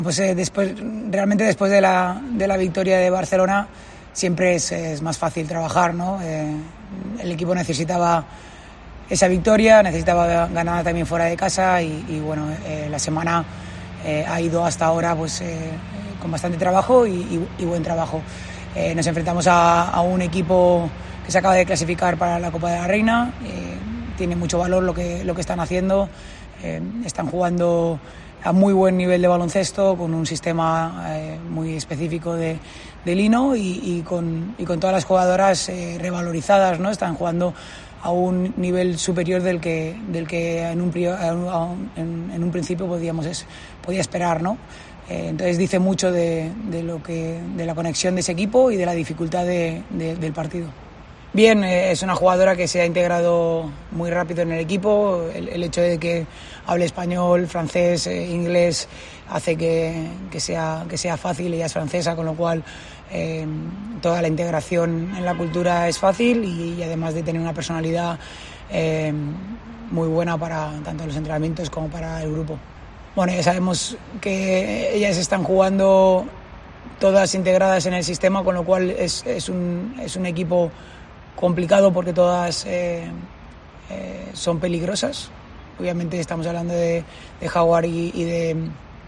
Pues realmente después de la victoria de Barcelona siempre es más fácil trabajar, ¿no? El equipo necesitaba esa victoria, necesitaba ganar también fuera de casa y bueno, la semana ha ido hasta ahora pues con bastante trabajo y buen trabajo. Nos enfrentamos a un equipo que se acaba de clasificar para la Copa de la Reina, tiene mucho valor lo que están haciendo, están jugando a muy buen nivel de baloncesto, con un sistema muy específico de lino y con todas las jugadoras revalorizadas, ¿no? Están jugando a un nivel superior del que en un principio podía esperar, ¿no? Entonces dice mucho de la conexión de ese equipo y de la dificultad del partido. Bien, es una jugadora que se ha integrado muy rápido en el equipo. El hecho de que hable español, francés, inglés hace que sea fácil. Ella es francesa, con lo cual toda la integración en la cultura es fácil y además de tener una personalidad muy buena para tanto los entrenamientos como para el grupo. Bueno, ya sabemos que ellas están jugando todas integradas en el sistema, con lo cual es un equipo complicado porque todas son peligrosas. Obviamente estamos hablando de Jaguar y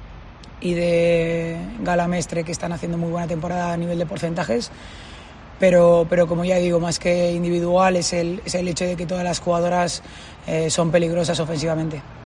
de Gala Mestre, que están haciendo muy buena temporada a nivel de porcentajes, pero como ya digo, más que individual es el hecho de que todas las jugadoras son peligrosas ofensivamente.